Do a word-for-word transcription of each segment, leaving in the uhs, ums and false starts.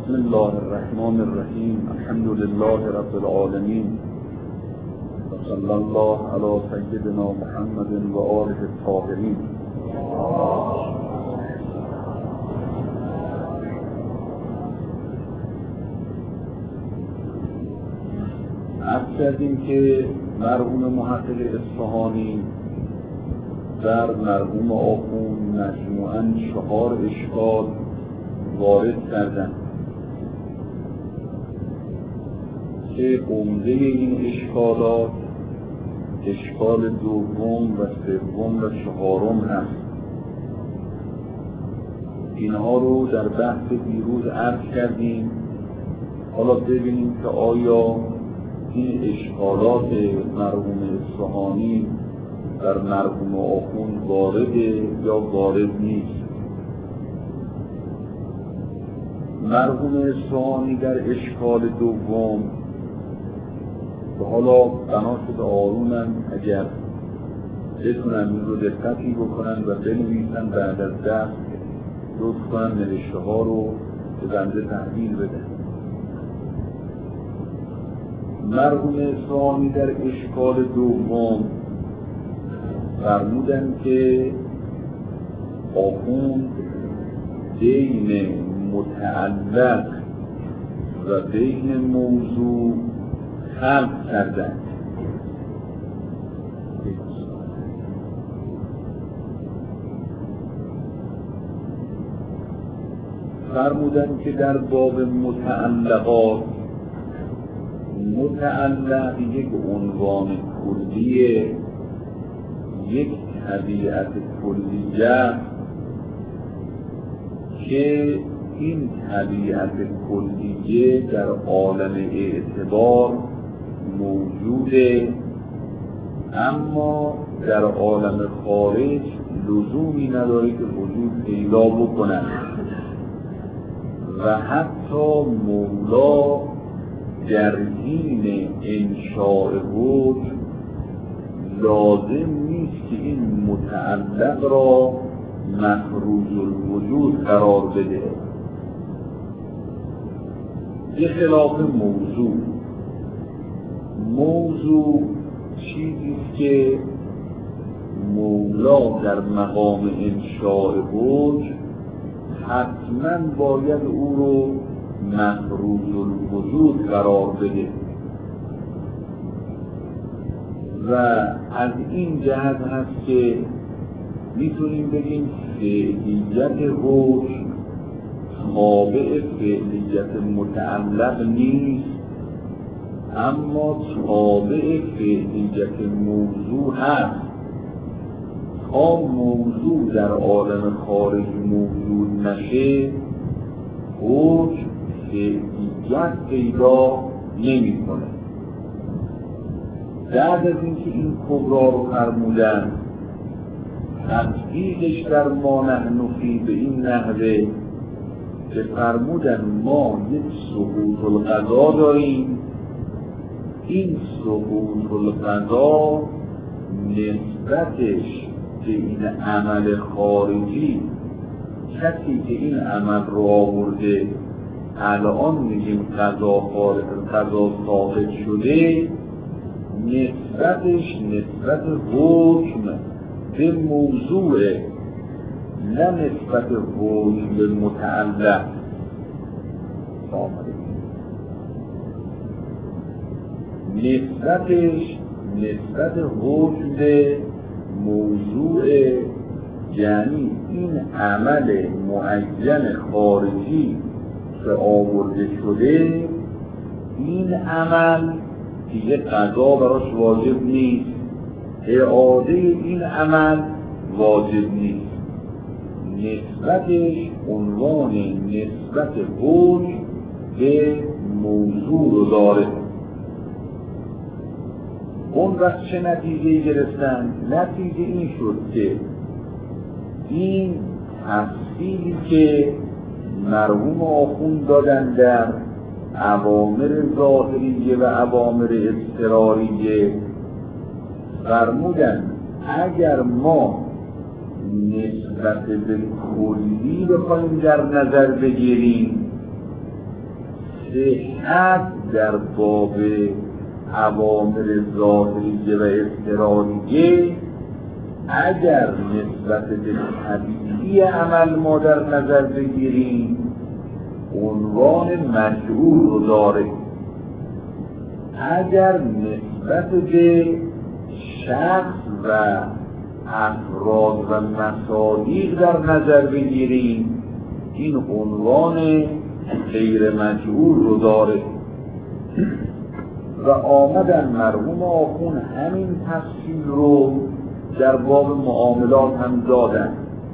بسم الله الرحمن الرحیم. الحمد لله رب العالمین و صلی الله علی سیدنا محمد و آله الطاهرین. عرض کردیم که مرحوم محقق اصفهانی در مرحوم آخوند مجموعاً چهار اشکال وارد کردن که عمده این اشکالات اشکال دوم و سوم و چهارم هست. اینها رو در بحث دیروز عرض کردیم. حالا ببینیم که آیا این اشکالات مرحوم اصفهانی در مرحوم آخوند وارده یا وارد نیست. مرحوم اصفهانی در اشکال دوم و حالا بنا شده آرومن اگر بتونن این رو دقتی بکنن و بنویسن بعد از درس لطف کنن نوشته ها رو به بنده تحویل بدن. مرحوم اصفهانی در اشکال دوم فرمودن که آخوند بین متعلق و بین موضوع خلق کردند. فرمودن که در باب متعلقات، متعلق یک عنوان کلیه، یک طبیعت کلیه که این طبیعت کلیه در عالم اعتبار موجوده، اما در عالم خارج لزومی نداره که وجود پیدا بکنن و حتی مولا در حین انشاء وجود لازم نیست که این متعلق را مخروج الوجود قرار بده، به خلاف موضوع. موضوع چیزیست که مولا در مقام انشاء وجود حتما باید او رو مخروج الوجود قرار بده و از این جهت هست که میتونیم بگیم فعلیت وجود تابع فعلیت متعلق نیست، اما تابع فعلیت موضوع هست. تا موضوع در عالم خارج موجود نشه وجود فعلیت پیدا نمی کنه. بعد از اینکه این کبرا رو فرمودن، تطبیقش در ما نحن فی به این نحوه که فرمودن ما یک سقوط القضا داریم، این سقوط القضا نسبتش به این عمل خارجی، کسی که این عمل رو آورده الان میگیم قضا خارج، قضا ساقط شده، نسبتش نسبت حکم به موضوع، نه نسبت حکم به متعلق. نسبتش نسبت حکم به موضوع، یعنی این عمل معین خارجی که آورده شده، این عمل دیگه قضا براش واجب نیست، اعاده این عمل واجب نیست. نسبتش عنوان نسبت حکم به موضوع رو داره. اون وقت چه نتیجه‌ای گرفتن؟ نتیجه این شد که این تفصیلی که مرحوم آخوند دادن در اوامر ظاهریه و اوامر اضطراریه، فرمودن اگر ما نسبت به کلی بخوایم در نظر بگیریم صحت در باب اوامر ظاهریه و اضطراریه اگر نسبت به طبیعی عمل ما در نظر بگیریم عنوان مجعول رو داره، اگر نسبت به شخص و افراد و مصادیق در نظر بگیریم این عنوان غیر مجعول رو داره. و آمدن مرحوم آخون همین تفصیل رو در باب معاملات هم دادن.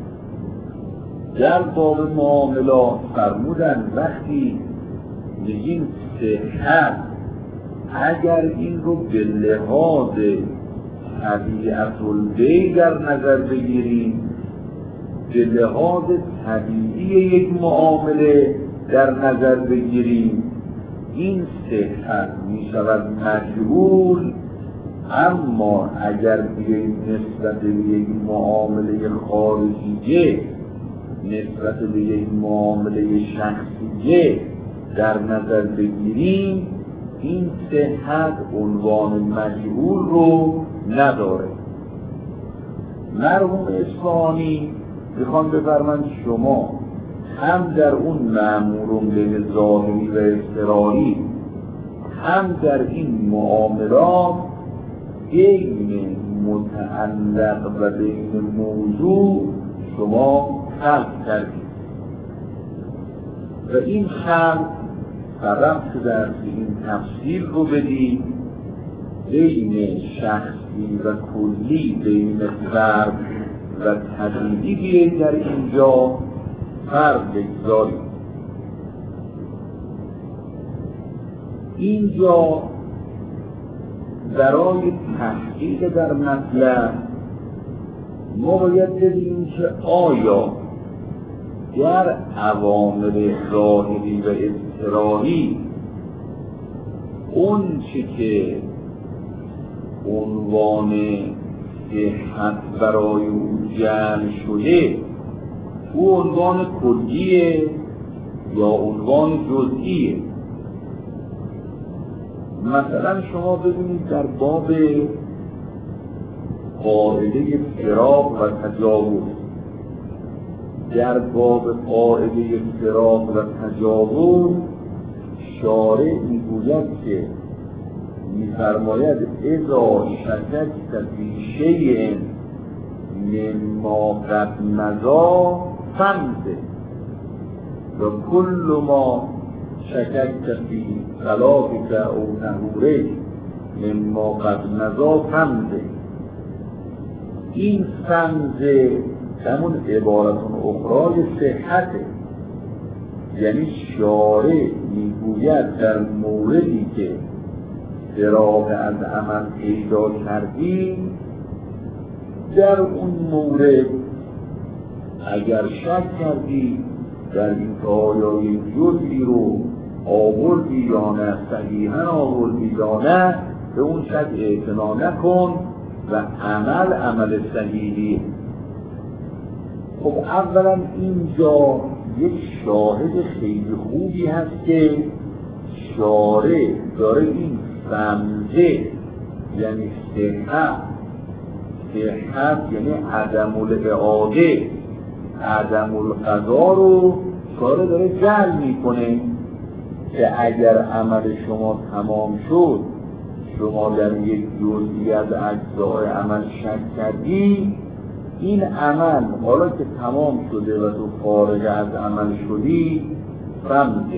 در باب معاملات فرمودن وقتی میگیم صحت اگر این رو به لحاظ طبیعت البیع در نظر بگیریم، به لحاظ طبیعی یک معامله در نظر بگیریم، این صحت می شود مجهول. اما اگر بیاییم نسبت به یک معامله خارجیه، نسبت به یک معامله شخصیه در نظر بگیریم، این صحت عنوان مجهول رو نداره. مرحوم اصفهانی میخوان بفرمایند شما هم در اون مأمورون به ظاهری و اضطراری هم در این معاملات بین متعلق و بین موضوع شما خلق کردید و این خلق سبب شده است که این تفصیل رو بدید بین شخصی و کلی، بین فرد و طبیعی بیایید در اینجا فرق بگذارید. اینجا برای تحقیق در مطلب ما باید ببینیم که آیا در اوامر ظاهری و اضطراری اون چی که عنوان صحت برای او جمع شده او عنوان کلیه یا عنوان جزئیه. مثلا شما ببینید در باب قاعده فراق و تجاوز، در باب قاعده فراق و تجاوز شارع میگوید که میفرماید اذا شککت فی شیء مما قد مضی فمضی و کل ما شککت فی صلاتک او طهورک مما قد مضی فمضی. این فمضی همون عبارتون اخرای صحته، یعنی شارع میگوید در موردی که فراغ از عمل پیدا کردی در اون مورد اگر شک کردی در این که آیا یک جزئی رو آوردی یا نه، صحیحاً آوردی یا نه، به اون شک اعتنا نکن و عمل عمل صحیحی. خب اولا اینجا یک شاهد خیلی خوبی هست که شارع داره این فمضه یعنی صحت، صحت یعنی عدم الاعاده، عدم القضا رو شارع داره جعل میکنه که اگر عمل شما تمام شد، شما در یک جزئی از اجزای عمل شک کردی، این عمل حالا که تمام شده و تو فارغ از عمل شدی فمضه.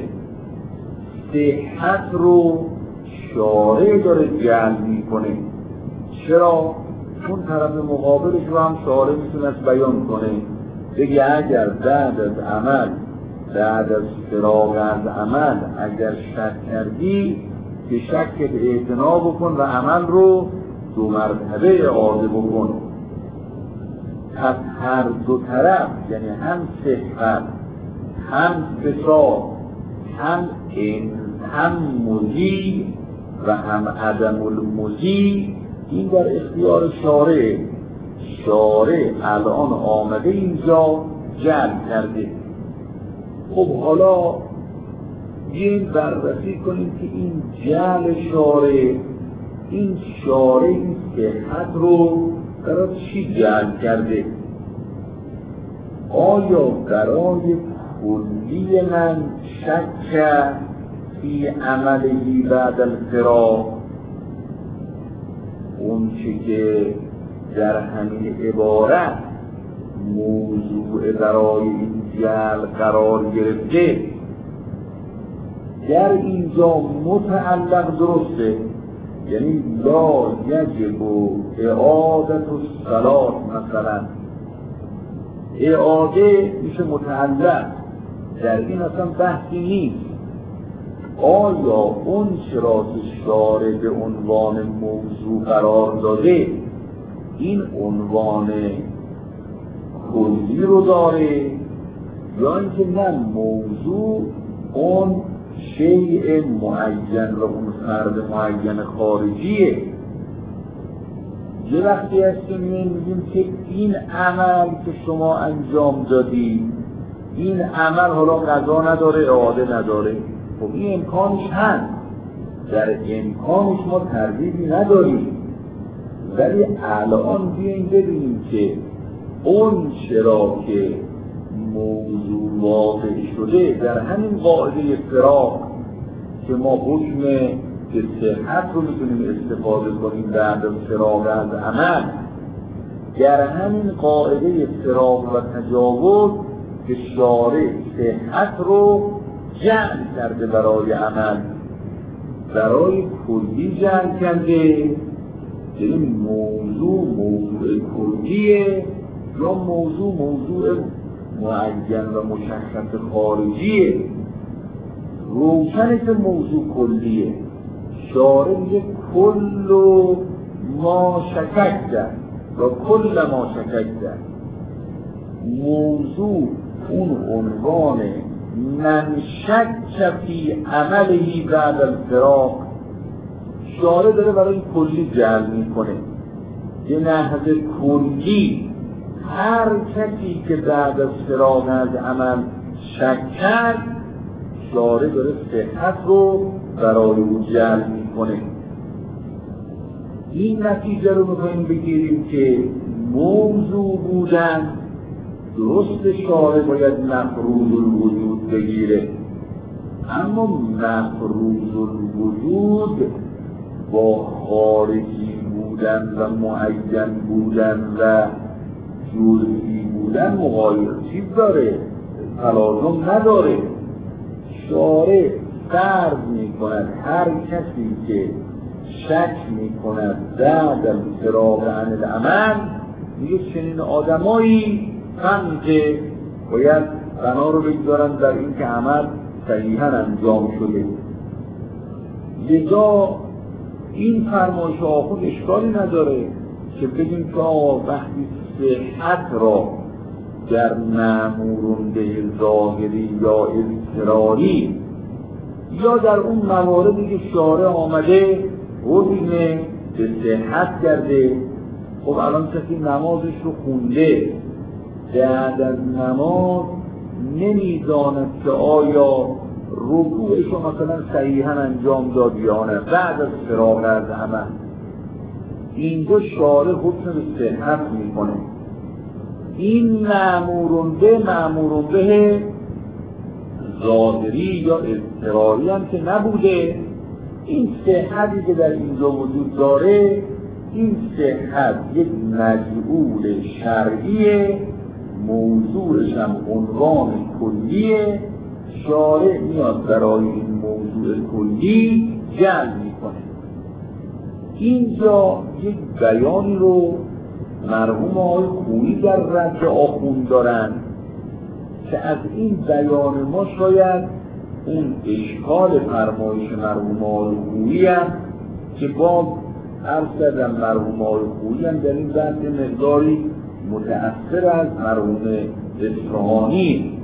صحت رو شارع داره جعل میکنه. چرا؟ اون طرف مقابلش رو هم شارع میتونه بیان کنه، بگه اگر بعد از عمل، بعد از فراغ از عمل اگر شک کردی که شکت اعتنا بکن و عمل رو دو مرتبه اعاده بکن. پس هر دو طرف یعنی هم صحت، هم فساد، هم این هم مضی و هم عدم المضی، این در اختیار شارع. شارع الان آمده اینجا جعل کرده. خب حالا بیاییم بررسی کنیم که این جعل شارع، این شارع این صحت رو برای چی جعل کرده؟ آیا برای کلی من شک فی عملی بعد الفراق، اون چی که در همین عبارت موضوع برای این جعل قرار گرفته در اینجا متعلق درسته، یعنی لا یجب اعادت الصلاة مثلا، اعاده میشه متعلق، در این اصلا بحثی نیست. آیا اون چرا که شارع به عنوان موضوع قرار داده این عنوان کلی رو داره، یا اینکه نه موضوع اون شیء معین و اون فرد معین خارجیه؟ یه وقتی هست که میگیم که این عمل که شما انجام دادی، این عمل حالا قضا نداره، اعاده نداره، خب این امکانش هست، در امکانش ما تردیدی نداریم، ولی الان بیاییم ببینیم که اون چرا که موضوع واقع شده در همین قاعده فراق که ما حکم که صحت رو میتونیم استفاده کنیم بعد از فراق از عمل، در همین قاعده فراق و تجاوز که شارع صحت رو جعل کرده برای عمل، برای کلی جعل کرده، یعنی موضوع موضوع کلیه یا موضوع موضوع معین و مشخص خارجیه. روشنه که موضوع کلیه، شارع میگه کل ما شککت و کل ما شککت، موضوع اون عنوان من شک فی عملی بعد الفراق، شارع داره برای کلی جعل میکنه، یه نحو کلی هر کسی که بعد از فراق از عمل شک کرد، شارع داره صحت رو برای او جعل میکنه. این نتیجه رو میخواییم بگیریم که موضوع بودن درست شارع باید مفروض الوجود بگیره، اما مفروض الوجود با خارجی بودن و معین بودن و جزئی بودن مغایر چیز داره، تلازم نداره. شارع فرض میکند هر کسی که شک میکند بعد از فراق عن العمل، میگه چنین آدمایی هم که باید بنا رو بگذارن در این که عمل صحیحاً انجام شده. لذا این فرمایش آخوند اشکالی نداره که بگیم که وقتی صحت را در مأمورون به ظاهری یا اضطراری یا در اون مواردی که شارع آمده حکم به صحت کرده، خب الان کسی نمازش رو خونده، بعد از نماز نمیداند که آیا رکوعش رو مثلا صحیحاً انجام داد یا نه بعد از فراق از عمل، اینجا شارع حکم به صحت میکنه. این مأمورون به مأمورون به ظاهری یا اضطراری هم که نبوده، این صحتی که در اینجا وجود داره، این صحت یک مجعول شرعیه، موضوعش هم عنوان کلیه، شارع میاد برای این موضوع کلی جعل میکنه. اینجا یک بیانی رو مرحوم آقای خویی در رد آخوند دارن که از این بیان ما شاید اون اشکال فرمایش مرحوم آقای خویی هم که با عرض کردم مرحوم آقای خویی هم در این بحث مقداری متأثر از مرحوم اصفهانی.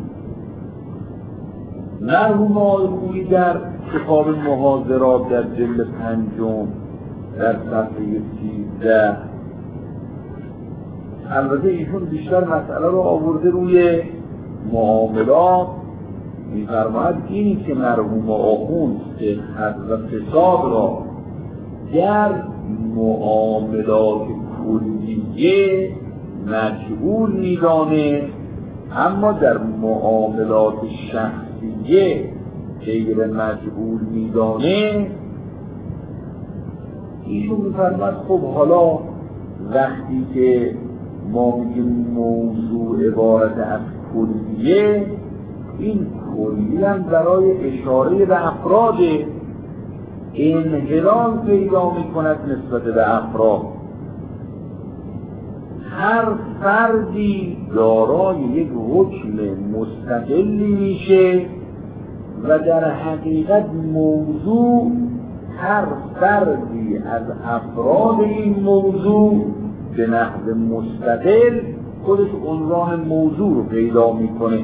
مرحوم آقای خویی در کتاب محاضرات در جلد پنجم در صفحه سیزده، البته ایشون بیشتر مسئله رو آورده روی معاملات، می‌فرماید اینی که مرحوم آخوند صحت و فساد را در معاملات کلیه مجهول می‌دانه، اما در معاملات شخصیه غیر مجهول می‌دانه. ایشون می‌فرماید خب حالا وقتی که ما میگیم موضوع عبارت از کلیه، این کلیه هم برای اشاره به افراد انحلال پیدا می‌کند نسبت به افراد. هر فردی دارای یک حکم مستقلی میشه و در حقیقت موضوع هر فردی از افراد این موضوع به نحو مستقل خودش عنوان موضوع رو پیدا میکنه.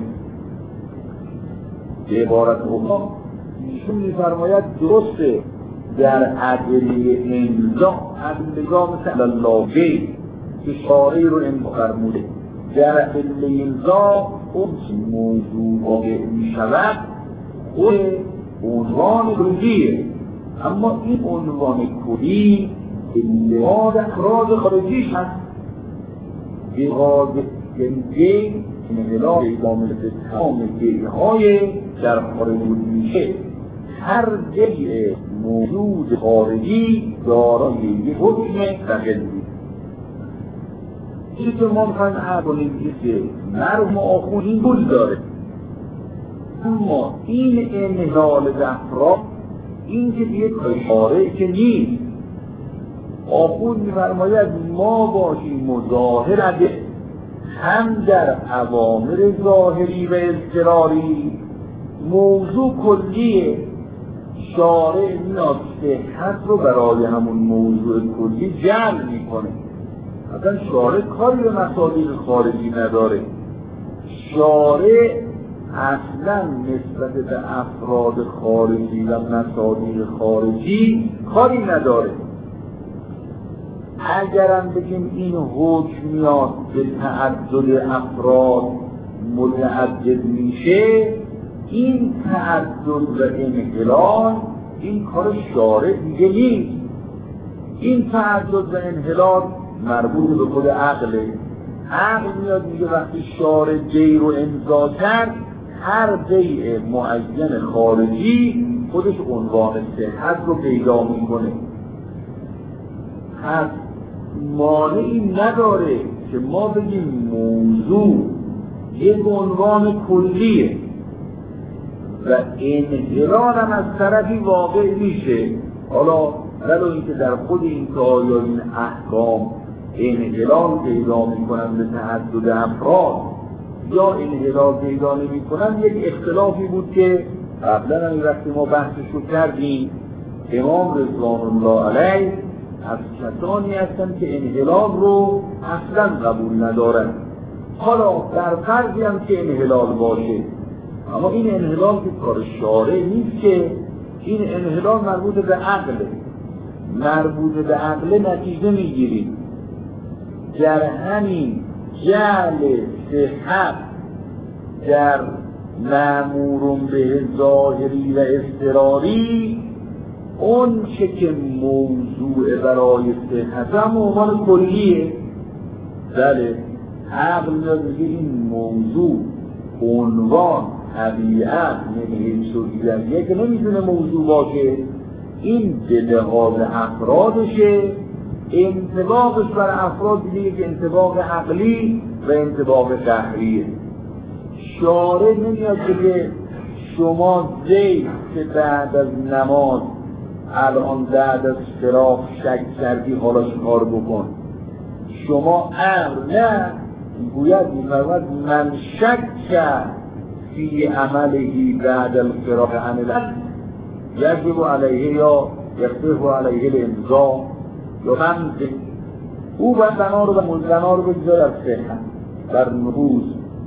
به عبارت اخرى ایشون میفرماید درسته در ادله امضا، ادله مثل اللهی که شارعی رو فرموده، در ادله امضا اون موضوع واقع میشود خود عنوان کلیه، اما این عنوان کلی لحاظ افراد خارجیش هست. لحاظ گنگی انحلال ایدامل به تمام گیهای در خارج میشه. هر گیه موجود خارجی دارای یک حکم مستقلی. چیزی که ما میخوایم حق کنیم که مرحوم آخوند این گل داره، اما این انحلال به افراد این که یک اشاره که نیست. آخوند می‌فرماید ما باشیم مظاهر هم در اوامر ظاهری و اضطراری موضوع کلیه، شارع میاد صحت رو برای همون موضوع کلی جمع میکنه. اصلا شارع کاری به مصادیق خارجی نداره. شارع اصلا نسبت به افراد خارجی و مصادیق خارجی کاری نداره. اگرم بگیم این حکم میاد به تعدد افراد متعدد میشه، این تعدد و انحلال این کار شارع دیگه نیست. این تعدد و انحلال مربوط به خود عقله. عقل میاد میگه وقتی شارع دی رو امضا کرد، هر دی معین خارجی خودش عنوان صحت رو پیدا میکنه. پس مانعی نداره که ما بگیم موضوع یک عنوان کلیه و انحلال هم از طرفی واقع میشه. حالا ولو اینکه در خود این آیا این احکام انحلال پیدا میکنن به تعدد افراد یا انحلال پیدا نمیکنن، یک اختلافی بود که قبلا هم وقتی ما بحثش رو کردیم. امام رضوان الله علیه از کسانی هستند که انحلال رو اصلا قبول ندارن. حالا در فرضی هم که انحلال باشه، اما این انحلال که کار شارع نیست، که این انحلال مربوط به عقله. مربوط به عقله نتیجه میگیریم در همین جعل صحت در مأمور به ظاهری و اضطراری، اون چه که موضوع برای صحت هم عنوان کلیه. بله، عقل میاد میگه این موضوع عنوان طبیعت نمیه شدیدنیه که نمیتونه موضوع باشه. این به لحاظ افرادشه، انطباقش بر افراد دیگه که انطباق عقلی و انطباق قهریه. شارع نمیاد که شما زید که بعد از نماز الان بعد از فراق شک کردی حالا کار بکن. شما امر نه، گوید می‌فرماید من شک فی عملهی بعد الفراق عن العلم یجب علیه یا یختف علیه الامضا یا منزل. او باید زنا رو به مزنا رو بگذار از صحت در نفوذ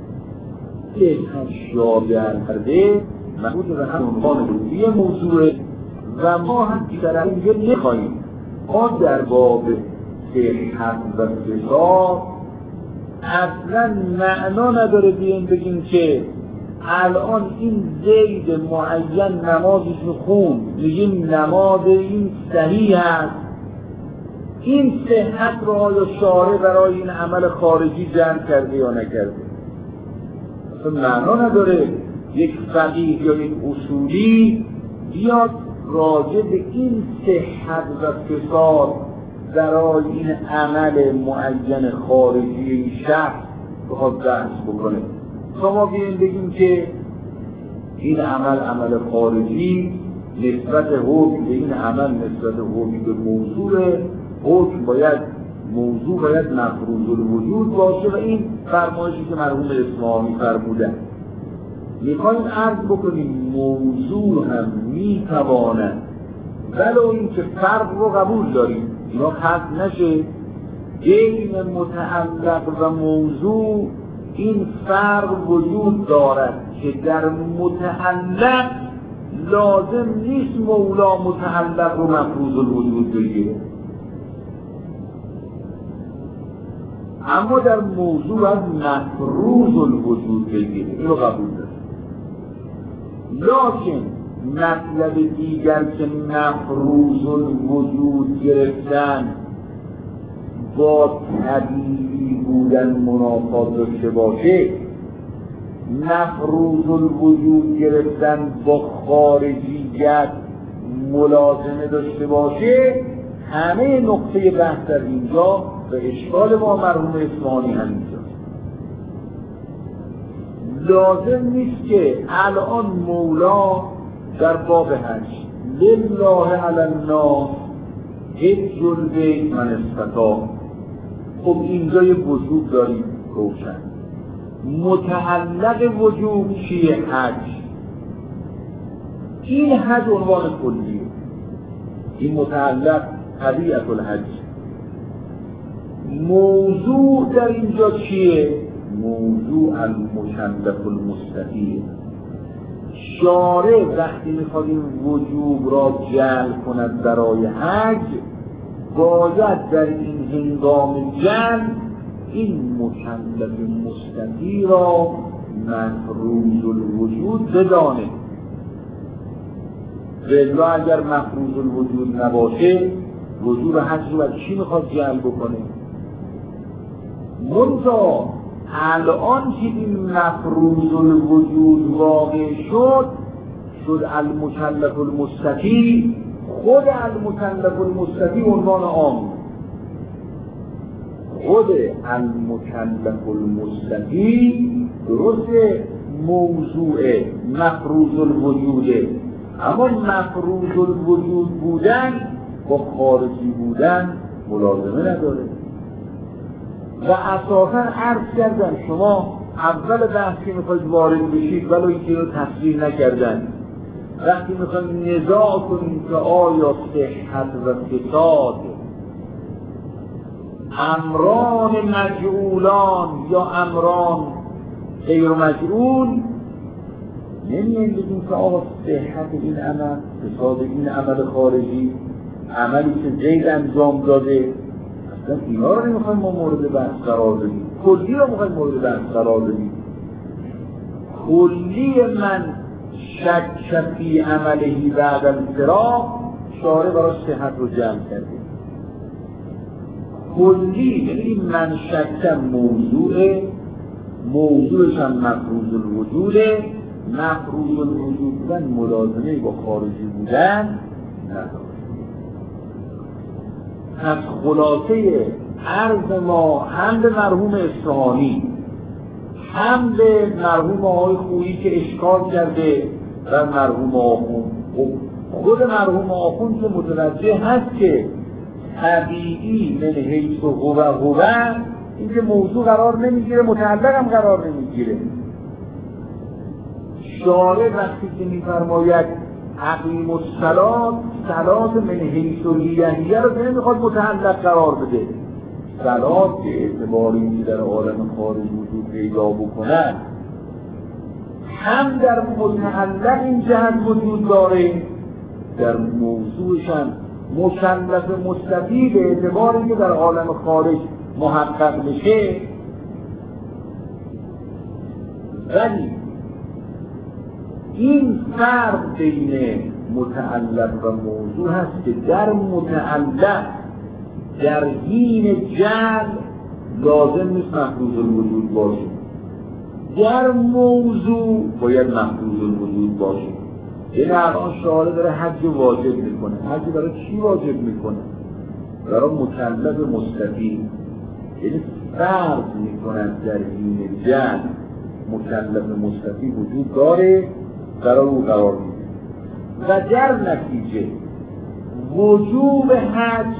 اشیاء کرده مربوط به هم عنوان روزی موضوع و ما هم در اینجا نخواهیم. ما در باب صحت و فساد اصلا معنا نداره بیاییم بگیم که الان این زید معین نمازش رو خون، میگیم نماز این صحیح است، این صحت رو آیا شارع برای این عمل خارجی جمع کرده یا نکرده؟ اصلا معنا نداره یک فقیه یا یک اصولی بیاد راجع به این صحت و فساد برای این عمل معین خارجی این شخص بخواد بحث بکنه. شما بیاییم بگیم که این عمل عمل خارجی، نسبت حکم به این عمل نسبت حکم به موضوع، حکم باید موضوع باید مفروض الوجود باشه و این فرمایشی که مرحوم اصفهانی فرمودن. میخوایم عرض بکنیم موضوع هم میتواند ولو این که فرق رو قبول داریم، اینا قطع نشه بین متعلق و موضوع این فرق وجود دارد که در متعلق لازم نیست مولا متعلق رو مفروض الوجود بگیره، اما در موضوع از مفروض الوجود بگیره، این رو قبول دارد. لکن مطلب دیگر که مفروض الوجود گرفتن با طبیعی بودن منافات داشته باشه، مفروض الوجود گرفتن با خارجیت ملازمه داشته باشه، همه نقطه بحث در اینجا و اشکال ما مرحوم اصفهانی همینجا. لازم نیست که الان مولا در باب حج لله علی الناس حج البیت من استطاع، خب اینجا یه وجوب داریم روشن. متعلق وجوب چیه؟ حج. این حج عنوان کلیه، این متعلق طبیعت الحج. موضوع در اینجا چیه؟ موضوع المکلف المستطیع. شارع وقتی میخواد این وجوب را جلب کند برای حج، باید در این هنگام جلب این مکلف مستطیع را مفروض الوجود بدانه. ولی اگر مفروض الوجود نباشه، وجوب حج رو از چی میخواد جلب بکنه؟ منتها الان که این مفروض الوجود واقع شد، شد المکلف المستطیع. خود المکلف المستطیع عنوان عام، خود المکلف المستطیع درست موضوع مفروض الوجوده، اما مفروض الوجود بودن با خارجی بودن ملازمه نداره. و اساساً عرض کردن شما اول بحثی میخواید وارد بشید ولو اینکه رو تصریح نکردن، وقتی میخواید نزاع کنید که آیا صحت و فساد امران مجعولان یا امران غیر مجعول، نمی‌ایم بگیم که آقا صحت این عمل، فساد این عمل خارجی، عملی که زید انجام داده، اصلا اینا رو نمیخوایم ما مورد بحث قرار بدیم، کلی رو میخوایم مورد بحث قرار بدیم. کلی من شک فی عملهی بعد الفراق، شارع برای صحت رو جمع کرده. کلی یعنی من شک موضوع، موضوعش هم مفروض الوجوده، مفروض الوجود بودن ملازمه با خارجی بودن نداره. از خلاصه عرض ما هم به مرحوم اصفهانی، هم به مرحوم آقای خویی که اشکال کرده و مرحوم آخوند، خود مرحوم آخوند که متوجه هست که طبیعی من حیث و هو هو این که موضوع قرار نمیگیره، متعلق هم قرار نمیگیره. شارع وقتی که میفرماید اقیم الصلاة، صلاة من حیث و هیهیه رو نمیخواد متعلق قرار بده. صلاة که اعتباری که در عالم خارج وجود پیدا بکنن هم در متعلق این جهت وجود داره، در موضوعش هم مکلف مستطیع به اعتباری که در عالم خارج محقق بشه. ولی این فرق بین متعلق و موضوع هست که در متعلق در حین جعل لازم نیست محفوظ الوجود باشه، در موضوع باید محفوظ الوجود باشه. یعنی الان شارع داره حج واجب میکنه. حج برای چی واجب میکنه؟ برای مکلف مستقیم. یعنی فرض میکنن در حین جعل مکلف مستقیم وجود داره، برای او قرار میده و در نتیجه وجوب حج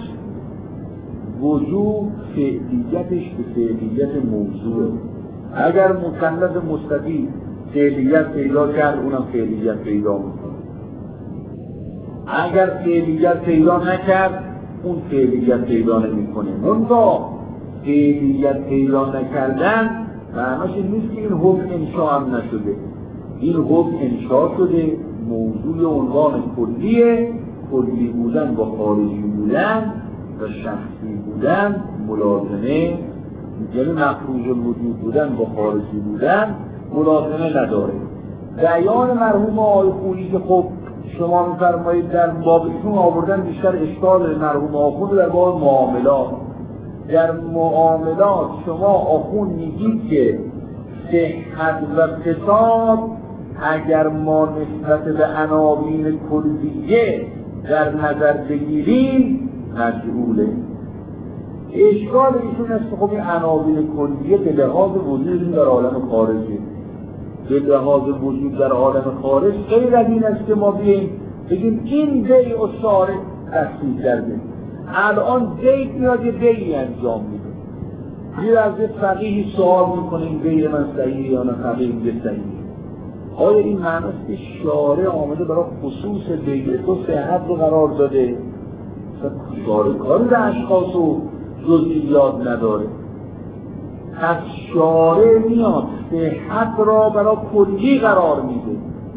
وجوب فعلیتش به فعلیت موضوع. اگر مکلف مستقیم فعلیت پیدا کرد اونم فعلیت پیدا میکنه، اگر فعلیت پیدا نکرد اون فعلیت پیدا نمیکنه. منتها فعلیت پیدا نکردن معناش این نیست که این حکم انشاء هم نشده. این حکم انشاء شده، موضوع عنوان کلیه، کلی بودن با خارجی بودن و شخصی بودن ملازمه، یعنی مفروض الوجود بودن با خارجی بودن ملازمه نداره. بیان مرحوم آقای خویی که خب شما می‌فرمایید در باب ایشون آوردن بیشتر اشکال مرحوم آخوند در باب معاملات. در معاملات شما آخوند میگید که صحت و فساد اگر ما نسبت به عناوین کلیه در نظر بگیریم مجعوله. اشکال ایشون است که خب این عناوین کلیه به لحاظ وجود در عالم خارجی، به لحاظ وجود در عالم خارج غیر از این است که ما بیاییم بگیم این بیع و شارع تصدیق کرده. الان بیع میاد یه بیعی انجام میده، یه از یه فقیهی سوال میکنه این بیع من صحیحه یا نه، فقیه میگه صحیحه. آیا این معناست که شارع آمده برای خصوص بیع تو صحت رو قرار داده؟ شارع کاری به اشخاص و جزئیات نداره. پس شارع میاد صحت را برای کلی قرار میده،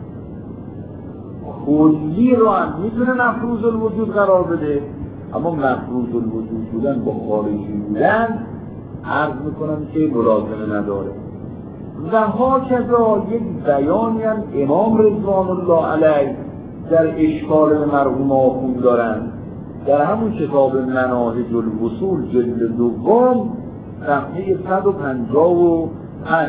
کلی رو هم میتونه مفروض الوجود قرار بده، اما مفروض الوجود بودن با خارجی بودن عرض میکنم که ملازمه نداره. و هاکذا یک بیانی هم امام رضوان الله علیه در اشکال مرحوم آخوند دارن در همون کتاب مناهج الوصول جلد دوم صفحه صد و پنجاه و پنج.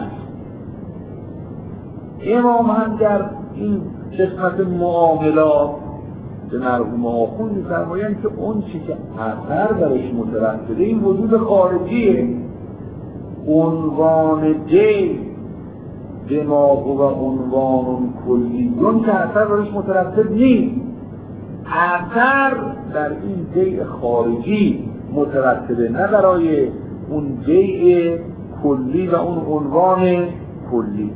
امام هم در این قسمت معاملات به مرحوم آخوند می‌فرمایند که اون چی که اثر درش مترتبه این وجود خارجیه. عنوان دی دماغ و عنوان کلیون که اثر درش مترتب نیست، اثر در این دی خارجی مترتبه، نه برای اون دی کلی و اون عنوان کلی.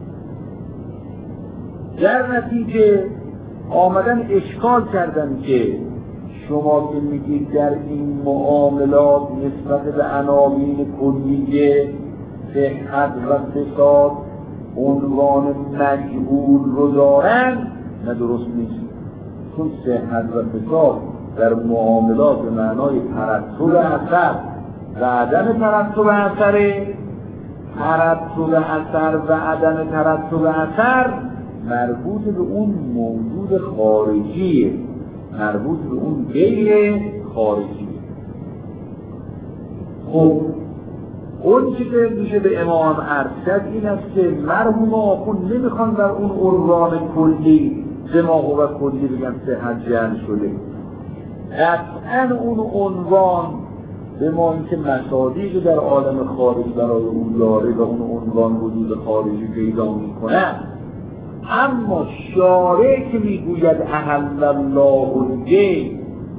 در نتیجه آمدن اشکال کردن که شما که میگید در این معاملات نسبت به عناوین کلیه صحت و فساد عنوان مجهول رو دارن، نه درست نیست. چون صحت و فساد در معاملات به معنای ترتب اثر و عدم ترتب اثره، ترتب اثر و عدم ترتب اثر مربوط به اون موجود خارجیه، مربوط به اون غیر خارجیه. خب اون چی که میشه به امام عرض کرد این است که مرحوم آخوند نمیخوان در اون عنوان کلی دماغ و کلی بگن صحت جمع شده. قطعا اون عنوان به ما اینکه مصادیق در عالم خارج برای اون داره و اون عنوان وجود خارجی پیدا میکنه. اما شارع که میگوید احل الله البیع،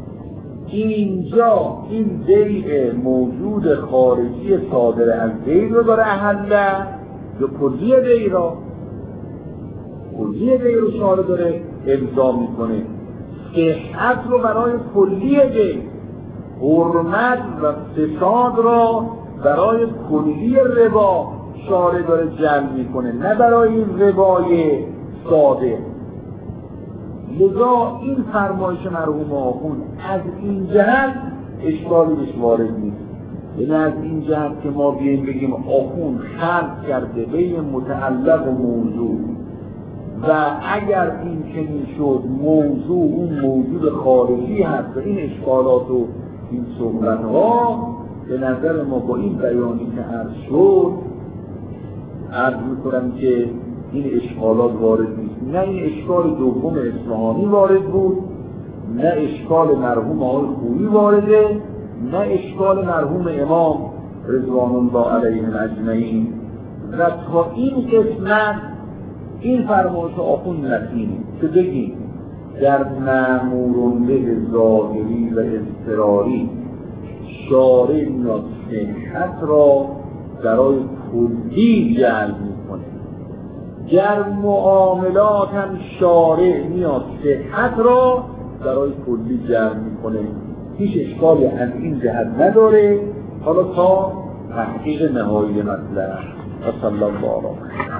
اینجا این بیع موجود خارجی صادر از بیع رو داره احله یا کلی بیع را کلی بیع رو شارع داره امضا میکنه. صحت رو برای کلی بیع، حرمت و فساد را برای کلی ربا شارع داره جمع میکنه، نه برای این ربای ساده. لذا این فرمایش مرحوم آخوند از این جهت اشکالی بهش وارد نیست. یعنی از این جهت که ما بیاییم بگیم آخوند خلق کرده بین متعلق و موضوع و اگر این چنین شد موضوع اون موجود خارجی هست و این اشکالات و این صحبت ها به نظر ما با این بیانی که عرض شد عرض میکنم که این اشکالات وارد نیست. نه این اشکال دوم اصفهانی وارد بود، نه اشکال مرحوم آقای خویی وارده، نه اشکال مرحوم امام رضوان الله علیهم اجمعین. و تا این قسمت این فرمایش آخوند نسیم که بگیم در مأمور به ظاهری و اضطراری شارع میاد صحت را برای کلی جلب میکنه، در معاملات هم شارع میاد صحت را برای کلی جلب میکنه. هیچ اشکالی از این جهت نداره. حالا تا تحقیق نهایی مطلب. و صلی الله علیه